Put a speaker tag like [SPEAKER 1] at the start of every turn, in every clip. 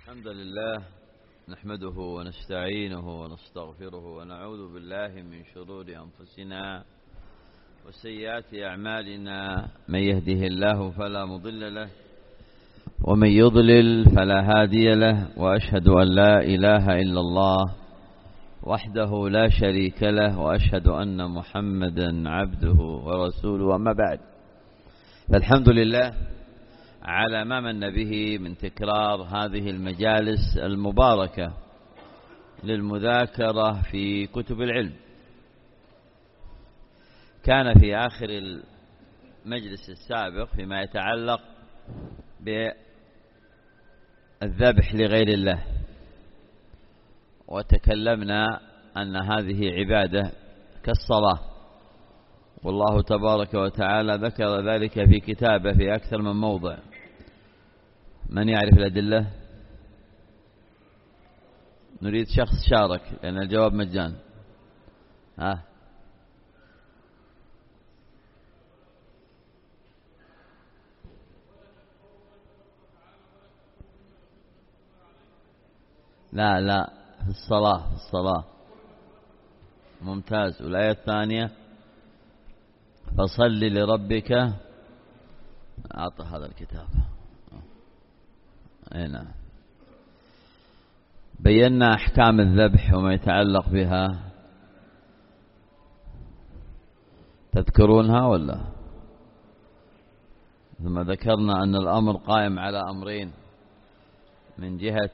[SPEAKER 1] الحمد لله نحمده ونستعينه ونستغفره ونعوذ بالله من شرور أنفسنا وسيئات أعمالنا. من يهده الله فلا مضل له ومن يضلل فلا هادي له، وأشهد أن لا إله إلا الله وحده لا شريك له، وأشهد أن محمدا عبده ورسوله. أما بعد، فالحمد لله على ما من به من تكرار هذه المجالس المباركة للمذاكرة في كتب العلم. كان في آخر المجلس السابق فيما يتعلق بالذبح لغير الله، وتكلمنا أن هذه عبادة كالصلاة، والله تبارك وتعالى ذكر ذلك في كتابه في أكثر من موضع. من يعرف الأدلة؟ نريد شخص شارك لأن الجواب مجان. لا في الصلاة ممتاز. والآية الثانية فصل لربك. أعطى هذا الكتاب. نعم، بينا أحكام الذبح وما يتعلق بها. تذكرونها ولا؟ ثم ذكرنا أن الأمر قائم على أمرين: من جهة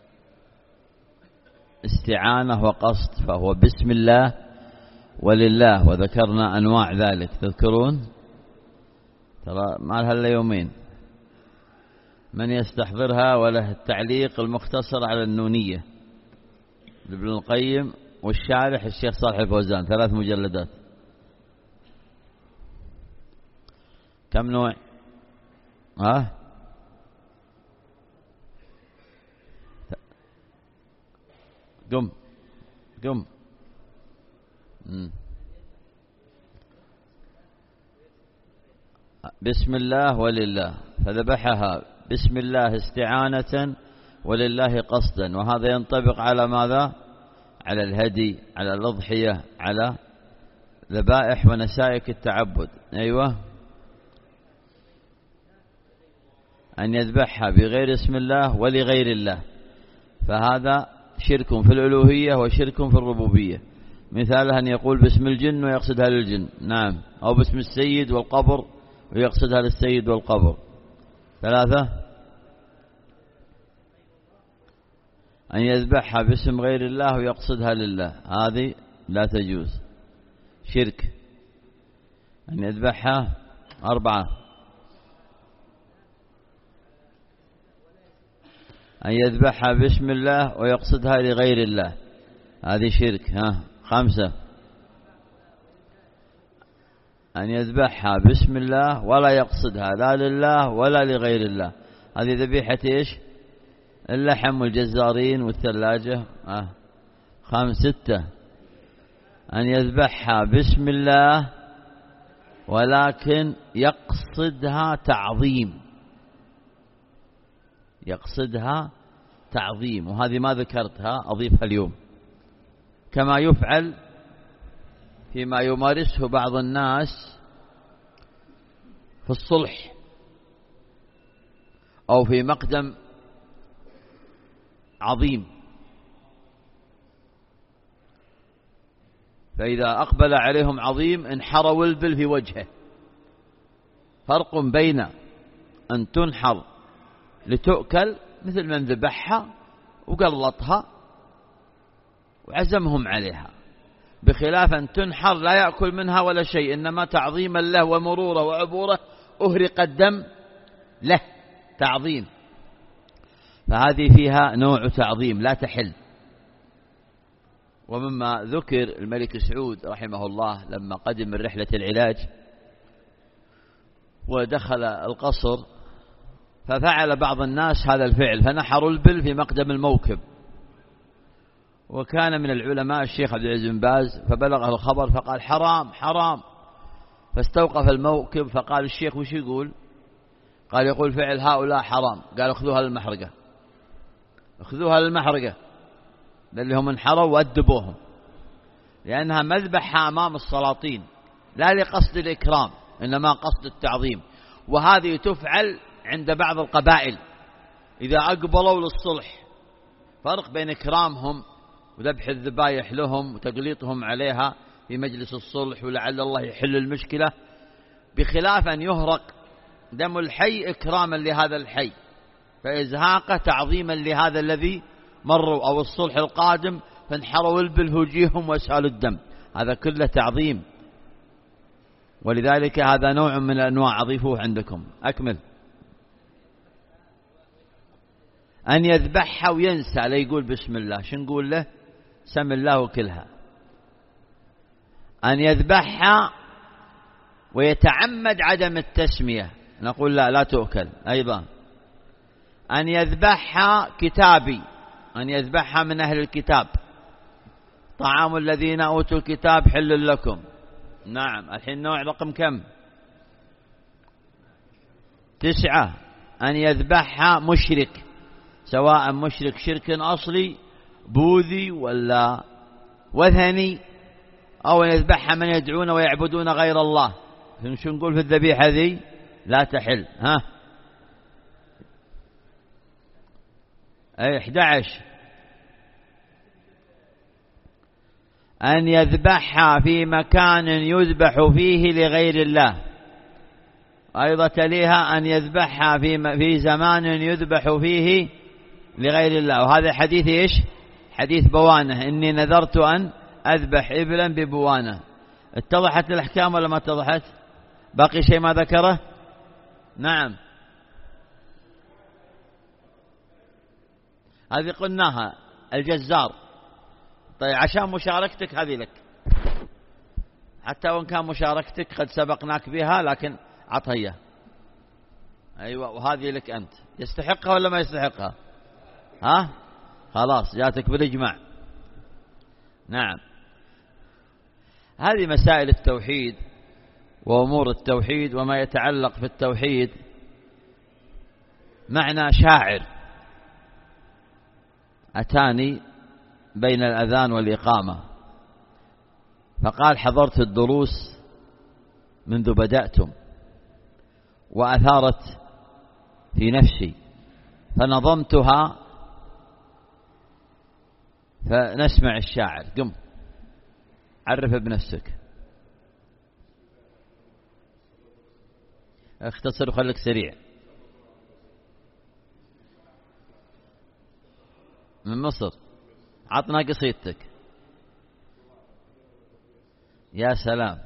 [SPEAKER 1] استعانة وقصد، فهو بسم الله ولله، وذكرنا أنواع ذلك. تذكرون؟ ترى ما لها إلا يومين. من يستحضرها وله التعليق المختصر على النونية لابن القيم، والشارح الشيخ صالح الفوزان، 3 مجلدات. كم نوع؟ قم بسم الله ولله، فذبحها بسم الله استعانة ولله قصدا. وهذا ينطبق على ماذا؟ على الهدي، على الأضحية، على ذبائح ونسائك التعبد. أيوة، أن يذبحها بغير اسم الله ولغير الله، فهذا شرك في الألوهية وشرك في الربوبية. مثالها أن يقول باسم الجن ويقصدها للجن، نعم، أو باسم السيد والقبر ويقصدها للسيد والقبر. 3، أن يذبحها باسم غير الله ويقصدها لله، هذه لا تجوز، شرك. أن يذبحها 4، أن يذبحها باسم الله ويقصدها لغير الله، هذه شرك. 5، أن يذبحها باسم الله ولا يقصدها لا لله ولا لغير الله، هذه ذبيحة إيش؟ اللحم والجزارين والثلاجة. 6، أن يذبحها باسم الله ولكن يقصدها تعظيم، يقصدها تعظيم، وهذه ما ذكرتها أضيفها اليوم. كما يفعل فيما يمارسه بعض الناس في الصلح أو في مقدم عظيم، فإذا أقبل عليهم عظيم انحروا البل في وجهه. فرق بين أن تنحر لتؤكل مثل من ذبحها وقلطها وعزمهم عليها، بخلاف أن تنحر لا يأكل منها ولا شيء، إنما تعظيما له ومروره وعبوره أهرق الدم له تعظيم، فهذه فيها نوع تعظيم لا تحل. ومما ذكر الملك سعود رحمه الله لما قدم من رحلة العلاج ودخل القصر، ففعل بعض الناس هذا الفعل، فنحروا البل في مقدم الموكب. وكان من العلماء الشيخ عبد العزيز بن باز، فبلغه الخبر فقال حرام حرام، فاستوقف الموكب. فقال الشيخ وش يقول؟ قال يقول فعل هؤلاء حرام. قال اخذوها للمحرقة. اخذوها للمحرقة اللي هم انحروا وأدبوهم، لأنها مذبحة أمام السلاطين لا لقصد الإكرام إنما قصد التعظيم. وهذه تفعل عند بعض القبائل إذا أقبلوا للصلح. فرق بين إكرامهم وذبح الذبايح لهم وتقليطهم عليها في مجلس الصلح ولعل الله يحل المشكلة، بخلاف أن يهرق دم الحي إكراما لهذا الحي، فإزهاقه تعظيما لهذا الذي مروا، أو الصلح القادم فانحروا بالهجيهم واسهلوا الدم، هذا كله تعظيم. ولذلك هذا نوع من الأنواع، أضيفوه عندكم. أكمل. أن يذبحها وينسى لا يقول بسم الله، شو نقول له؟ سم الله وكلها. أن يذبحها ويتعمد عدم التسمية، نقول لا تؤكل أيضا. أن يذبحها كتابي، أن يذبحها من أهل الكتاب، طعام الذين أوتوا الكتاب حل لكم. نعم. الحين نوع رقم كم؟ 9. أن يذبحها مشرك، سواء مشرك شرك أصلي بوذي ولا وثني، أو أن يذبحها من يدعون ويعبدون غير الله. شو نقول في الذبيحة ذي؟ لا تحل. 11. أن يذبحها في مكان يذبح فيه لغير الله، أيضا تليها أن يذبحها في زمان يذبح فيه لغير الله. وهذا حديث إيش؟ حديث بوانة، إني نذرت أن أذبح إبلا ببوانة. اتضحت الأحكام ولا ما اتضحت؟ باقي شيء ما ذكره؟ نعم. هذه قلناها، الجزار. طيب عشان مشاركتك هذه لك، حتى وإن كان مشاركتك قد سبقناك بها، لكن عطية. أيوة. وهذه لك أنت، يستحقها ولا ما يستحقها؟ خلاص جاتك بالإجماع. نعم. هذه مسائل التوحيد وأمور التوحيد وما يتعلق في التوحيد. معنى شاعر أتاني بين الأذان والإقامة فقال: حضرت الدروس منذ بدأتم وأثارت في نفسي فنظمتها، فنسمع الشاعر. قم عرف بنفسك، اختصر وخليك سريع. من مصر، عطنا قصيدتك. يا سلام.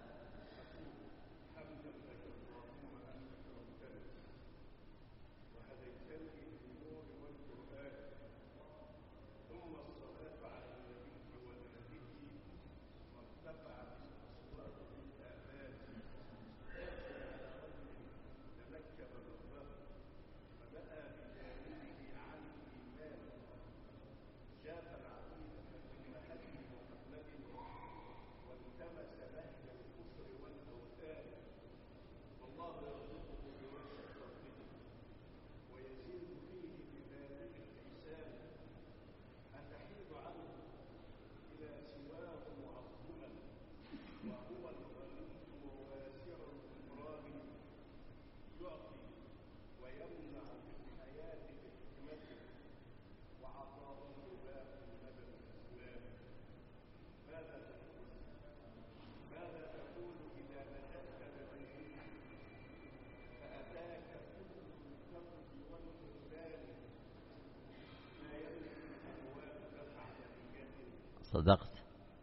[SPEAKER 1] صدقت.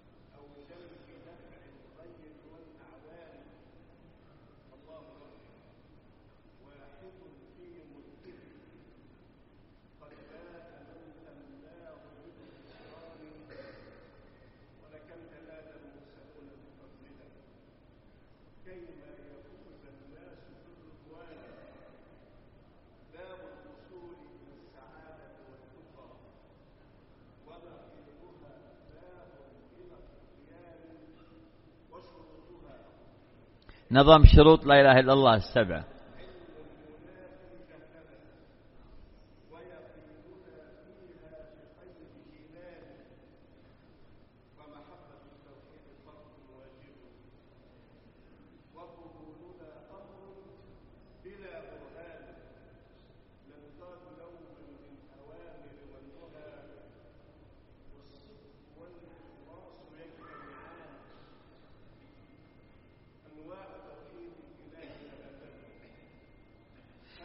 [SPEAKER 1] نظام شروط لا إله إلا الله 7.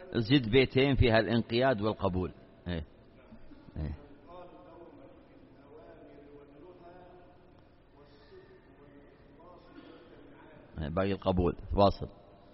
[SPEAKER 1] زد بيتين فيها الانقياد والقبول. إيه. إيه. باقي القبول واصل.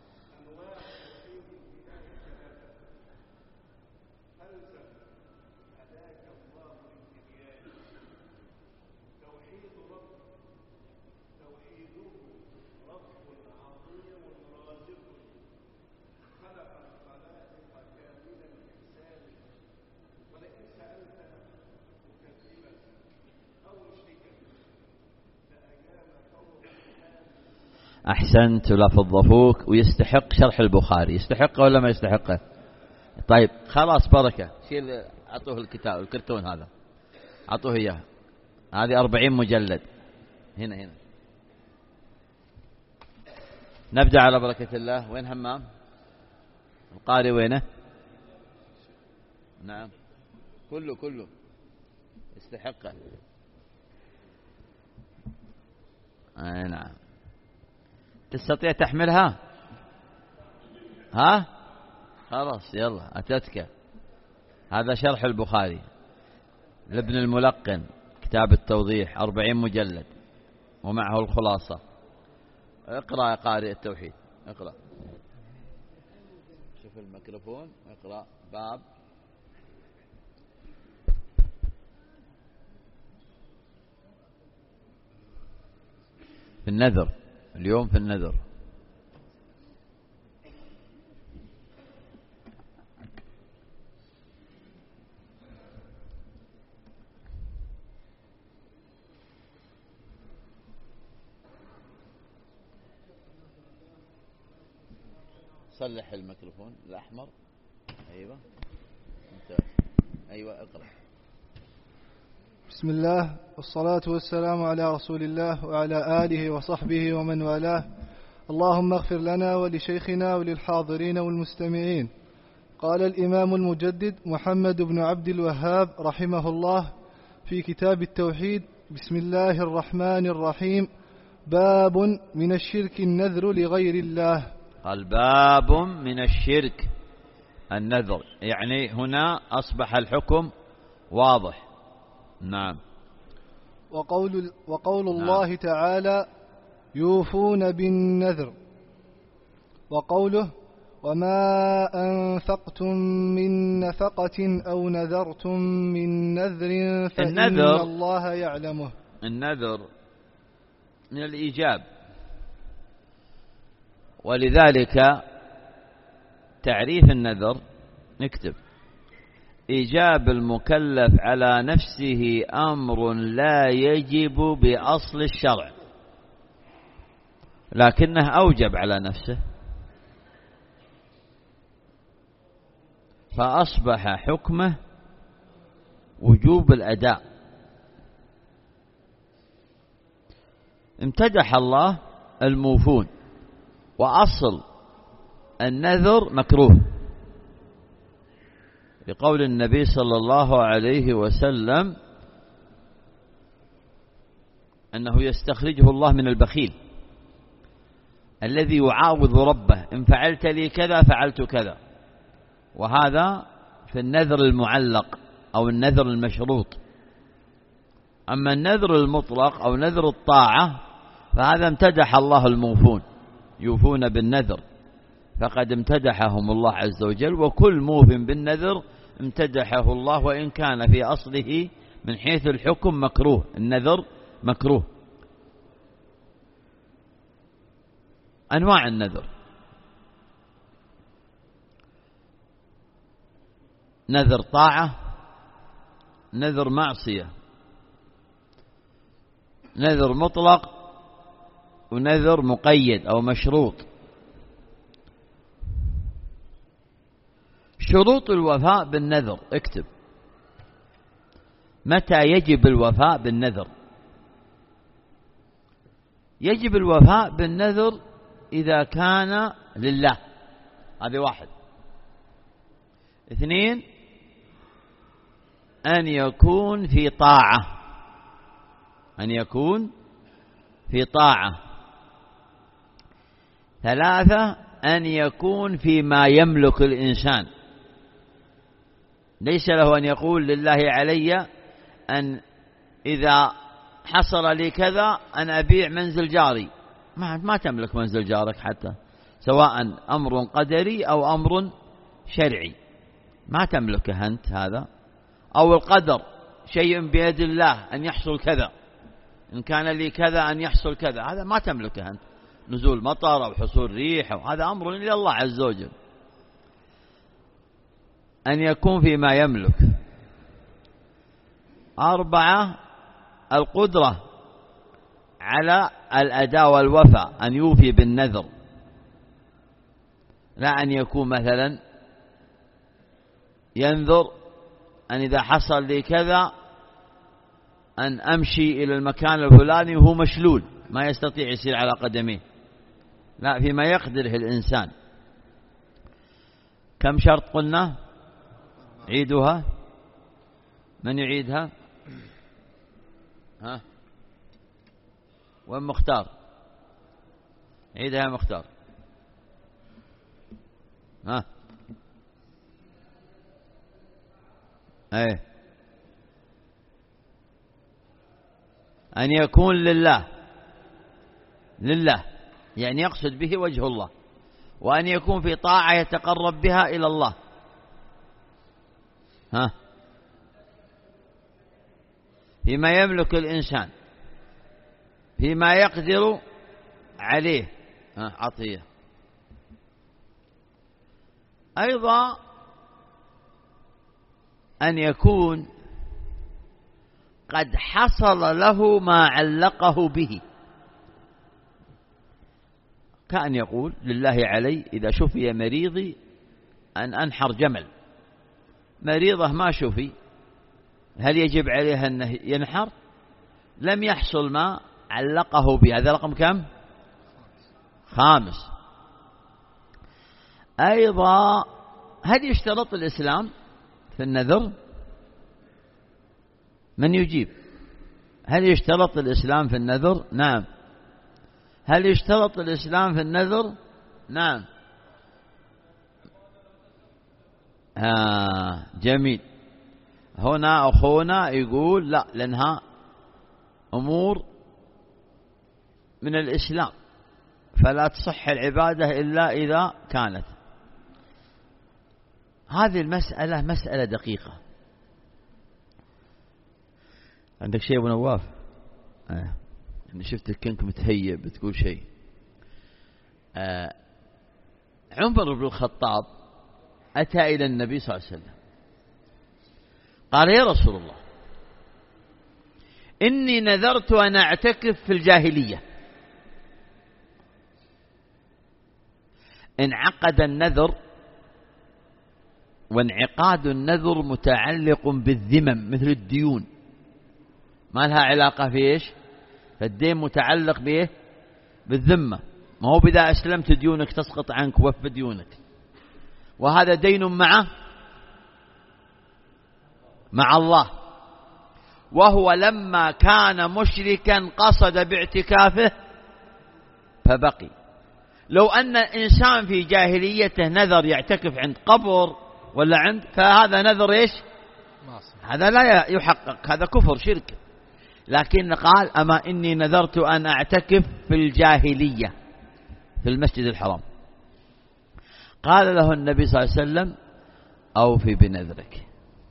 [SPEAKER 1] أحسنت لفظ فوق، ويستحق شرح البخاري. يستحقه ولا ما يستحقه؟ طيب خلاص بركة، شيل أعطوه الكتاب الكرتون هذا، أعطوه إياه. هذه 40 مجلد. هنا نبدأ على بركة الله. وين همام القارئ؟ وينه؟ نعم كله يستحقه. نعم. تستطيع تحملها؟ ها خلاص يلا أتتك. هذا شرح البخاري لابن الملقن، كتاب التوضيح، 40 مجلد ومعه الخلاصة. اقرأ يا قارئ التوحيد، اقرأ. شوف الميكروفون، اقرأ باب في النذر. اليوم في النذر. صلح الميكروفون الأحمر. أيوة ممتاز. أيوة اقرأ.
[SPEAKER 2] بسم الله والصلاة والسلام على رسول الله وعلى آله وصحبه ومن والاه. اللهم اغفر لنا ولشيخنا وللحاضرين والمستمعين. قال الإمام المجدد محمد بن عبد الوهاب رحمه الله في كتاب التوحيد: بسم الله الرحمن الرحيم. باب من الشرك النذر لغير الله.
[SPEAKER 1] قال باب من الشرك النذر، يعني هنا أصبح الحكم واضح. نعم.
[SPEAKER 2] وقول الله تعالى: يوفون بالنذر. وقوله: وما أنفقتم من نفقة أو نذرتم من نذر فإن الله يعلمه.
[SPEAKER 1] النذر من الإيجاب، ولذلك تعريف النذر نكتب: إيجاب المكلف على نفسه أمر لا يجب بأصل الشرع، لكنه أوجب على نفسه، فأصبح حكمه وجوب الأداء. امتدح الله الموفون، وأصل النذر مكروه، لقول النبي صلى الله عليه وسلم أنه يستخرجه الله من البخيل الذي يعاوض ربه: إن فعلت لي كذا فعلت كذا. وهذا في النذر المعلق أو النذر المشروط. أما النذر المطلق أو نذر الطاعة فهذا امتدح الله الموفون، يوفون بالنذر، فقد امتدحهم الله عز وجل. وكل موف بالنذر امتدحه الله، وإن كان في أصله من حيث الحكم مكروه. النذر مكروه. أنواع النذر: نذر طاعة، نذر معصية، نذر مطلق، ونذر مقيد أو مشروط. شروط الوفاء بالنذر اكتب. متى يجب الوفاء بالنذر؟ يجب الوفاء بالنذر إذا كان لله، هذه واحد. 2، أن يكون في طاعة، أن يكون في طاعة. 3، أن يكون فيما يملك الإنسان، ليس له أن يقول لله علي أن إذا حصل لي كذا أن أبيع منزل جاري. ما تملك منزل جارك حتى، سواء أمر قدري أو أمر شرعي ما تملكه أنت هذا، أو القدر شيء بيد الله أن يحصل كذا، إن كان لي كذا أن يحصل كذا، هذا ما تملكه أنت، نزول مطر أو حصول ريح، هذا أمر إلى الله عز وجل. أن يكون فيما يملك. 4 القدرة على الأداء والوفاء، أن يوفي بالنذر، لا أن يكون مثلا ينذر أن إذا حصل لي كذا أن أمشي إلى المكان الفلاني وهو مشلول ما يستطيع يسير على قدميه، لا، فيما يقدره الإنسان. كم شرط قلنا؟ عيدها، من يعيدها؟ ها، وين مختار؟ عيدها يا مختار. ها، ايه، أن يكون لله يعني يقصد به وجه الله، وأن يكون في طاعة يتقرب بها إلى الله. ها، فيما يملك الإنسان، فيما يقدر عليه. ها، عطية. أيضا أن يكون قد حصل له ما علقه به، كأن يقول لله علي إذا شفي مريضي أن أنحر جمل، مريضه ما شفي، هل يجب عليها أنه ينحر؟ لم يحصل ما علقه به. هذا رقم كم؟ 5. أيضا هل يشترط الإسلام في النذر؟ من يجيب؟ هل يشترط الإسلام في النذر؟ نعم. هل يشترط الإسلام في النذر؟ نعم. جميل. هنا أخونا يقول لا، لأنها أمور من الإسلام فلا تصح العبادة إلا إذا كانت. هذه المسألة مسألة دقيقة. عندك شيء أبو نواف؟ أنا شفتك كنك متهيئ بتقول شيء. عمر بن الخطاب أتى إلى النبي صلى الله عليه وسلم قال يا رسول الله إني نذرت أن أعتكف في الجاهلية. انعقد النذر، وانعقاد النذر متعلق بالذمم مثل الديون، ما لها علاقة في إيش؟ فالدين متعلق بإيه؟ بالذمة، ما هو بإذا أسلمت ديونك تسقط عنك وفى ديونك، وهذا دين مع الله. وهو لما كان مشركا قصد باعتكافه فبقي. لو أن الإنسان في جاهليته نذر يعتكف عند قبر ولا عند، فهذا نذر إيش؟ هذا لا يحقق، هذا كفر شرك. لكن قال أما إني نذرت أن أعتكف في الجاهلية في المسجد الحرام. قال له النبي صلى الله عليه وسلم أوفي بنذرك.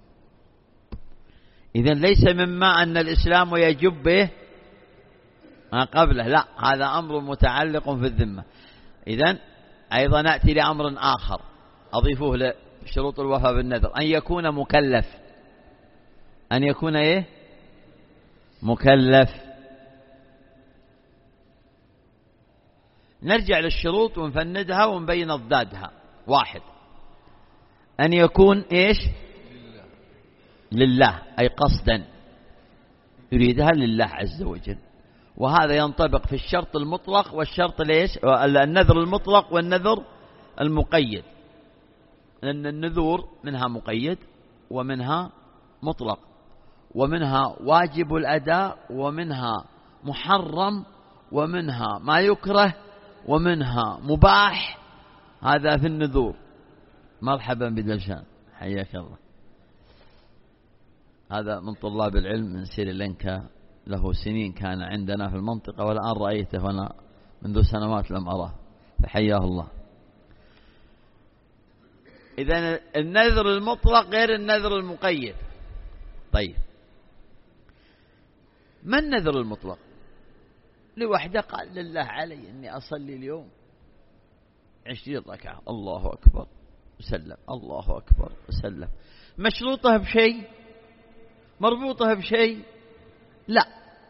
[SPEAKER 1] إذن ليس مما أن الإسلام يجب به ما قبله، لا، هذا أمر متعلق في الذمة. إذن أيضا نأتي لأمر آخر أضيفه لشروط الوفاء بالنذر، أن يكون مكلف. أن يكون إيه؟ مكلف. نرجع للشروط ونفندها ونبين أضدادها. 1 أن يكون إيش؟ لله، أي قصدا يريدها لله عز وجل. وهذا ينطبق في الشرط المطلق والشرط ليش؟ النذر المطلق والنذر المقيد، لأن النذور منها مقيد ومنها مطلق، ومنها واجب الأداء ومنها محرم ومنها ما يكره ومنها مباح هذا في النذور. مرحبا بدلشان، حياك الله. هذا من طلاب العلم من سريلانكا، له سنين كان عندنا في المنطقة، والآن رأيته وأنا منذ سنوات لم أراه، فحياه الله. إذن النذر المطلق غير النذر المقيد. طيب، ما النذر المطلق؟ لوحده قال لله علي أني أصلي اليوم 20 ركعة، الله أكبر وسلم، الله أكبر وسلم. مشروطه بشيء؟ مربوطه بشيء؟ لا،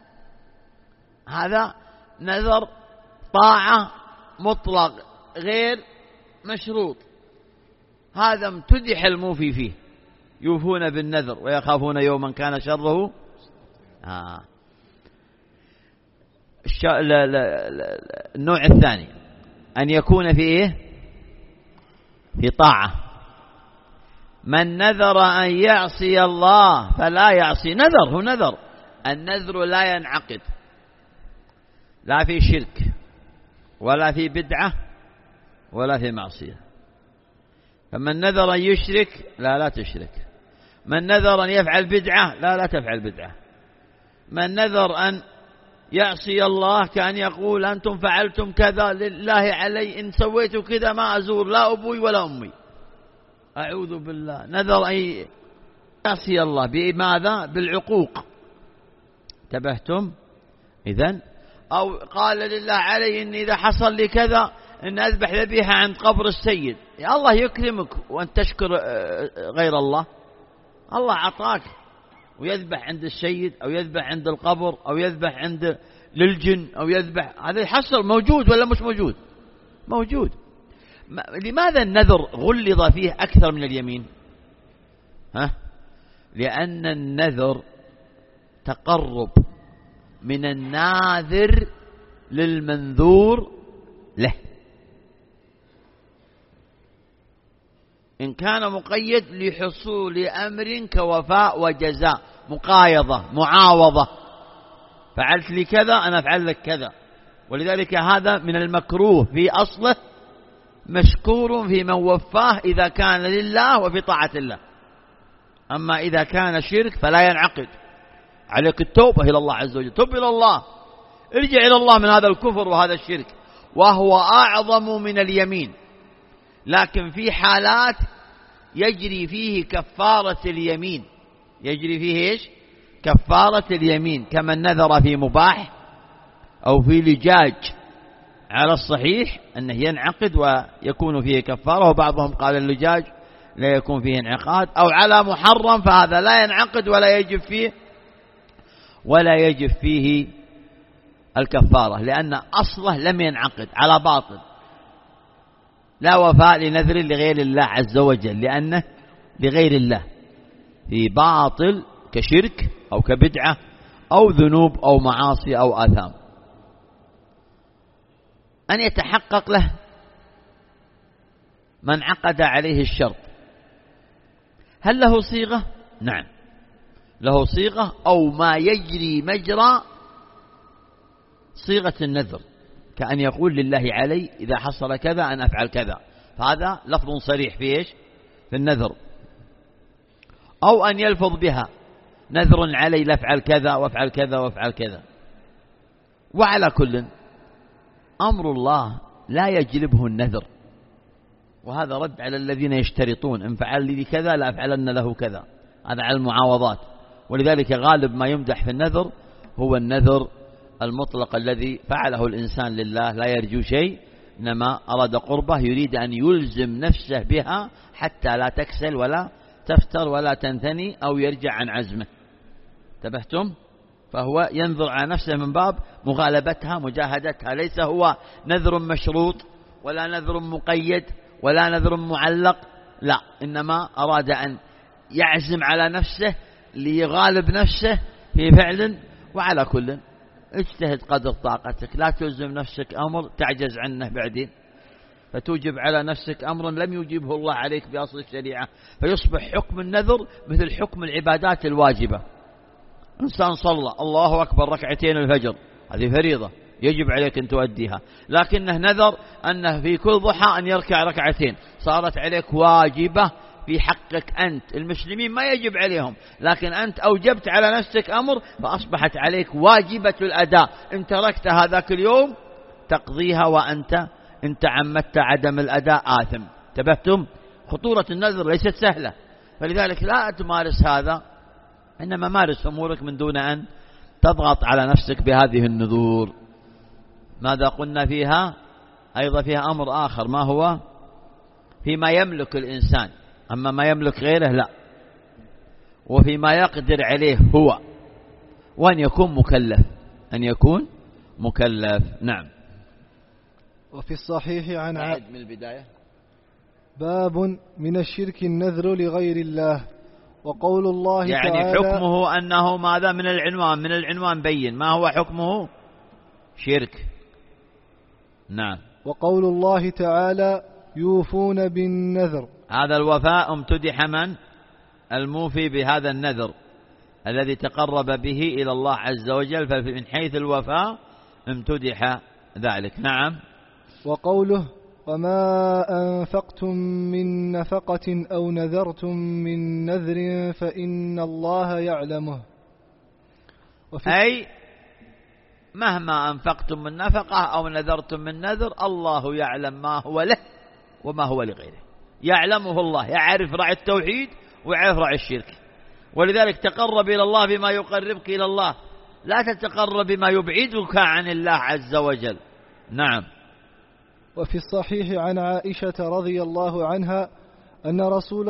[SPEAKER 1] هذا نذر طاعة مطلق غير مشروط. هذا امتدح الموفي فيه، يوفون بالنذر ويخافون يوما كان شره النوع الثاني أن يكون في إيه؟ في طاعة. من نذر أن يعصي الله فلا يعصي. نذر هو نذر، النذر لا ينعقد لا في شرك ولا في بدعة ولا في معصية. فمن نذر أن يشرك لا تشرك. من نذر أن يفعل بدعة لا تفعل بدعة. من نذر أن يعصي الله كأن يقول أنتم فعلتم كذا لله علي، إن سويت كذا ما أزور لا أبوي ولا أمي، أعوذ بالله. نذر أن يعصي الله بماذا؟ بالعقوق. انتبهتم؟ إذن أو قال لله علي إن إذا حصل لي كذا إن أذبح ذبيحة عند قبر السيد. يا الله يكرمك وأن تشكر غير الله. الله عطاك ويذبح عند السيد أو يذبح عند القبر أو يذبح عند للجن أو يذبح، هذا يحصل موجود ولا مش موجود؟ موجود. لماذا النذر غلظ فيه أكثر من اليمين؟ لأن النذر تقرب من الناذر للمنذور له. إن كان مقيد لحصول أمر كوفاء وجزاء، مقايضة، معاوضة، فعلت لي كذا أنا أفعل لك كذا. ولذلك هذا من المكروه في أصله، مشكور في من وفاه إذا كان لله وفي طاعة الله. أما إذا كان شرك فلا ينعقد. عليك التوبة إلى الله عز وجل، توب إلى الله، ارجع إلى الله من هذا الكفر وهذا الشرك، وهو أعظم من اليمين. لكن في حالات يجري فيه كفارة اليمين، يجري فيه إيش؟ كفارة اليمين، كمن نذر في مباح أو في لجاج، على الصحيح أنه ينعقد ويكون فيه كفارة، وبعضهم قال اللجاج لا يكون فيه انعقاد، أو على محرم فهذا لا ينعقد ولا يجب فيه الكفارة، لأن أصله لم ينعقد على باطل. لا وفاء لنذر لغير الله عز وجل، لأنه لغير الله في باطل كشرك أو كبدعة أو ذنوب أو معاصي أو آثام. أن يتحقق له من عقد عليه الشرط. هل له صيغة؟ نعم له صيغة، أو ما يجري مجرى صيغة النذر، كأن يقول لله علي إذا حصل كذا أن أفعل كذا، فهذا لفظ صريح في إيش؟ في النذر. أو أن يلفظ بها نذر علي لأفعل كذا وأفعل كذا وأفعل كذا. وعلى كل أمر الله لا يجلبه النذر، وهذا رد على الذين يشترطون إن فعل لي كذا لا أفعلن له كذا، هذا على المعاوضات. ولذلك غالب ما يمدح في النذر هو النذر المطلق الذي فعله الإنسان لله لا يرجو شيء، إنما أراد قربه، يريد أن يلزم نفسه بها حتى لا تكسل ولا تفتر ولا تنثني أو يرجع عن عزمه. انتبهتم؟ فهو ينظر على نفسه من باب مغالبتها مجاهدتها، ليس هو نذر مشروط ولا نذر مقيد ولا نذر معلق، لا، إنما أراد أن يعزم على نفسه ليغالب نفسه في فعل. وعلى كل اجتهد قدر طاقتك، لا تلزم نفسك أمر تعجز عنه بعدين، فتوجب على نفسك أمرا لم يجيبه الله عليك بأصل الشريعة، فيصبح حكم النذر مثل حكم العبادات الواجبة. إنسان صلى الله أكبر ركعتين الفجر، هذه فريضة، يجب عليك أن تؤديها، لكنه نذر أنه في كل ضحى أن يركع ركعتين، صارت عليك واجبة في حقك أنت. المسلمين ما يجب عليهم، لكن أنت أوجبت على نفسك أمر فأصبحت عليك واجبة الأداء. إن تركت هذاك اليوم تقضيها، وأنت إن تعمدت عدم الأداء آثم. انتبهتم؟ خطورة النذر ليست سهلة، فلذلك لا تمارس هذا، إنما مارس أمورك من دون أن تضغط على نفسك بهذه النذور. ماذا قلنا فيها؟ أيضا فيها أمر آخر، ما هو؟ فيما يملك الإنسان، أما ما يملك غيره لا، وفيما يقدر عليه هو، وأن يكون مكلف، أن يكون مكلف. نعم.
[SPEAKER 2] وفي الصحيح عن
[SPEAKER 1] من البداية
[SPEAKER 2] باب من الشرك النذر لغير الله، وقول الله
[SPEAKER 1] يعني
[SPEAKER 2] تعالى
[SPEAKER 1] حكمه أنه ماذا؟ من العنوان بين ما هو حكمه، شرك. نعم.
[SPEAKER 2] وقول الله تعالى يوفون بالنذر،
[SPEAKER 1] هذا الوفاء امتدح من؟ الموفي بهذا النذر الذي تقرب به إلى الله عز وجل، فمن حيث الوفاء امتدح ذلك. نعم.
[SPEAKER 2] وقوله وما أنفقتم من نفقة أو نذرتم من نذر فإن الله يعلمه،
[SPEAKER 1] أي مهما أنفقتم من نفقة أو نذرتم من نذر الله يعلم ما هو له وما هو لغيره، يعلمه الله، يعرف رعي التوحيد ويعرف رعي الشرك، ولذلك تقرب إلى الله بما يقربك إلى الله، لا تتقرب بما يبعدك عن الله عز وجل. نعم.
[SPEAKER 2] وفي الصحيح عن عائشة رضي الله عنها أن رسول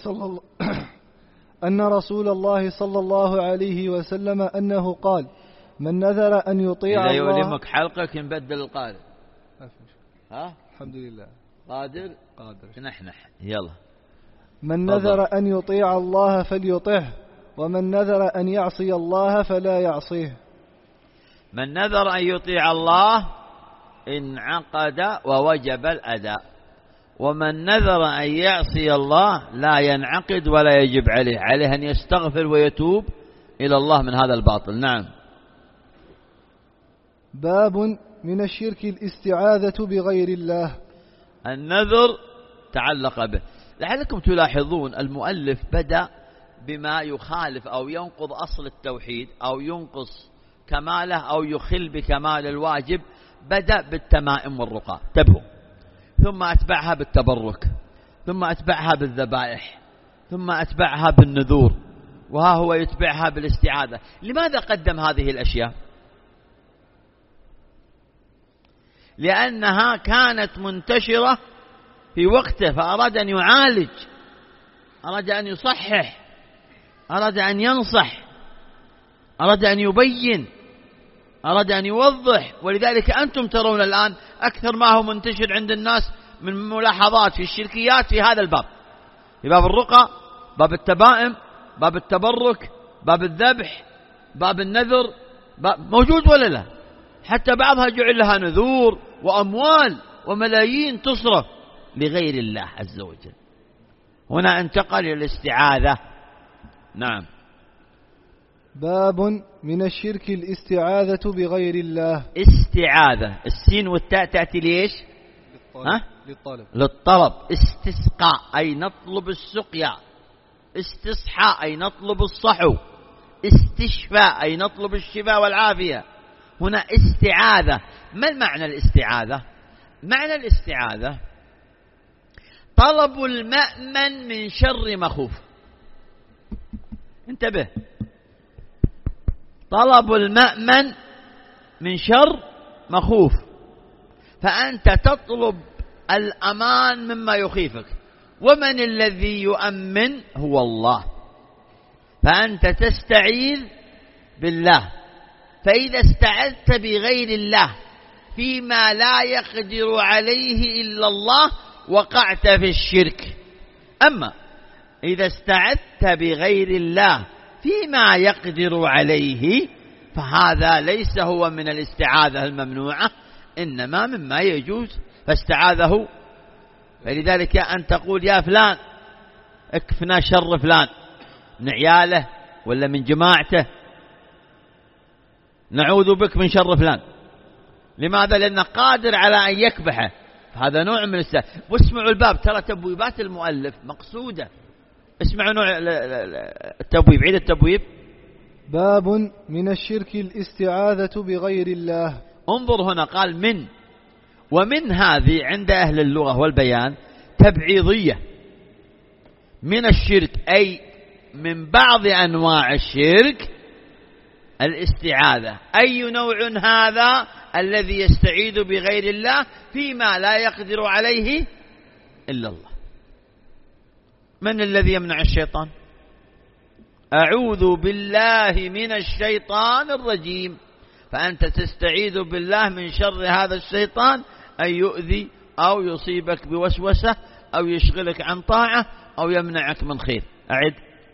[SPEAKER 2] الله صلى الله عليه وسلم أنه قال من نذر أن يطيع
[SPEAKER 1] إذا
[SPEAKER 2] الله.
[SPEAKER 1] يؤلمك حلقك نبدل القارئ. ها؟
[SPEAKER 2] الحمد لله.
[SPEAKER 1] قادر نحنح. يلا.
[SPEAKER 2] من نذر أن يطيع الله فليطعه، ومن نذر أن يعصي الله فلا يعصيه.
[SPEAKER 1] من نذر أن يطيع الله انعقد ووجب الأداء، ومن نذر أن يعصي الله لا ينعقد ولا يجب عليه أن يستغفر ويتوب إلى الله من هذا الباطل. نعم.
[SPEAKER 2] باب من الشرك الاستعاذة بغير الله.
[SPEAKER 1] النذر تعلق به. لعلكم تلاحظون المؤلف بدأ بما يخالف أو ينقض أصل التوحيد أو ينقص كماله أو يخل بكمال الواجب، بدأ بالتمائم والرقى، انتبهوا، ثم أتبعها بالتبرك، ثم أتبعها بالذبائح، ثم أتبعها بالنذور، وها هو يتبعها بالاستعاذة. لماذا قدم هذه الأشياء؟ لأنها كانت منتشرة في وقته، فأراد أن يعالج، أراد أن يصحح، أراد أن ينصح، أراد أن يبين، أراد أن يوضح. ولذلك أنتم ترون الآن أكثر ما هو منتشر عند الناس من ملاحظات في الشركيات في هذا الباب، في باب الرقى، باب التبائم، باب التبرك، باب الذبح، باب النذر، موجود ولا لا؟ حتى بعضها جعل لها نذور وأموال وملايين تصرف لغير الله عز وجل. هنا انتقل إلى الاستعاذة. نعم.
[SPEAKER 2] باب من الشرك الاستعاذة بغير الله.
[SPEAKER 1] استعاذة، السين والتاء تأتي ليش؟ للطلب. استسقاء أي نطلب السقيا، استصحاء أي نطلب الصحو، استشفاء أي نطلب الشفاء والعافية. هنا استعاذة. ما المعنى الاستعاذة؟ معنى الاستعاذة طلب المأمن من شر مخوف. انتبه، طلب المأمن من شر مخوف، فأنت تطلب الأمان مما يخيفك، ومن الذي يؤمن؟ هو الله، فأنت تستعيذ بالله. فإذا استعذت بغير الله فيما لا يقدر عليه إلا الله وقعت في الشرك. أما إذا استعذت بغير الله فيما يقدر عليه فهذا ليس هو من الاستعاذة الممنوعة، إنما مما يجوز، فاستعاذه. فلذلك أن تقول يا فلان اكفنا شر فلان من عياله ولا من جماعته، نعوذ بك من شر فلان، لماذا؟ لأنه قادر على أن يكبحه. هذا نوع من واسمعوا الباب، ترى تبويبات المؤلف مقصودة. اسمعوا نوع التبويب، عيد التبويب.
[SPEAKER 2] باب من الشرك الاستعاذة بغير الله.
[SPEAKER 1] انظر هنا قال من، ومن هذه عند أهل اللغة والبيان تبعيضية. من الشرك أي من بعض أنواع الشرك الاستعاذة. أي نوع هذا؟ الذي يستعيذ بغير الله فيما لا يقدر عليه إلا الله. من الذي يمنع الشيطان؟ أعوذ بالله من الشيطان الرجيم. فأنت تستعيذ بالله من شر هذا الشيطان أن يؤذي أو يصيبك بوسوسة أو يشغلك عن طاعة أو يمنعك من خير. أعد.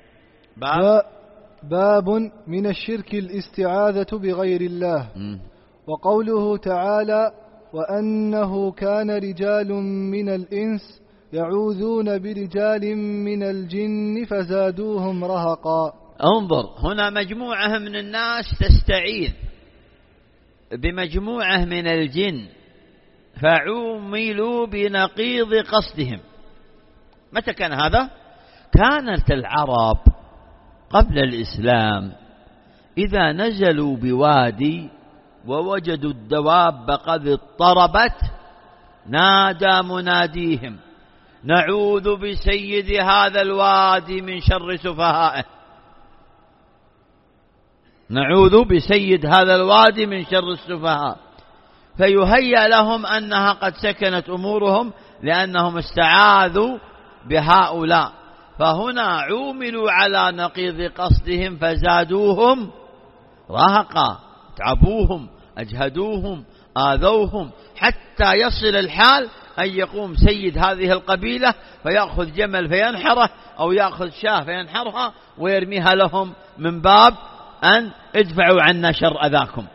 [SPEAKER 2] باب من الشرك الاستعاذة بغير الله. وقوله تعالى وأنه كان رجال من الإنس يعوذون برجال من الجن فزادوهم رهقا.
[SPEAKER 1] انظر هنا مجموعة من الناس تستعيذ بمجموعة من الجن فعوملوا بنقيض قصدهم. متى كان هذا؟ كانت العرب قبل الإسلام إذا نزلوا بوادي ووجدوا الدواب قد اضطربت نادى مناديهم نعوذ بسيد هذا الوادي من شر سفهائه، نعوذ بسيد هذا الوادي من شر السفهاء، فيهيأ لهم أنها قد سكنت أمورهم لأنهم استعاذوا بهؤلاء. فهنا عوملوا على نقيض قصدهم فزادوهم رهقا، تعبوهم، أجهدوهم، آذوهم، حتى يصل الحال أن يقوم سيد هذه القبيلة فيأخذ جمل فينحره أو يأخذ شاة فينحرها ويرميها لهم من باب أن ادفعوا عنا شر أذاكم.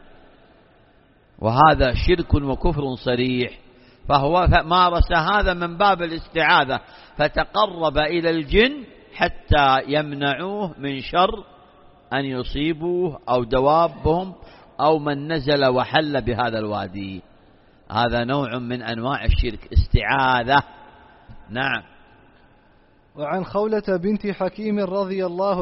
[SPEAKER 1] وهذا شرك وكفر صريح. فهو مارس هذا من باب الاستعاذة، فتقرب إلى الجن حتى يمنعوه من شر أن يصيبوه أو دوابهم أو من نزل وحل بهذا الوادي. هذا نوع من أنواع الشرك، استعاذة. نعم.
[SPEAKER 2] وعن خولة بنت حكيم رضي الله